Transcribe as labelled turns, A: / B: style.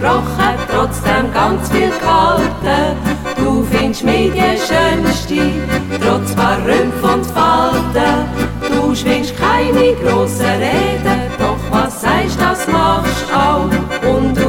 A: versprochen, trotzdem ganz viel gehalten. Du findest mich die Schönste, trotz Verrümpf und Falten. Du schwingst keine grossen Reden, doch was sagst, das machst auch. Und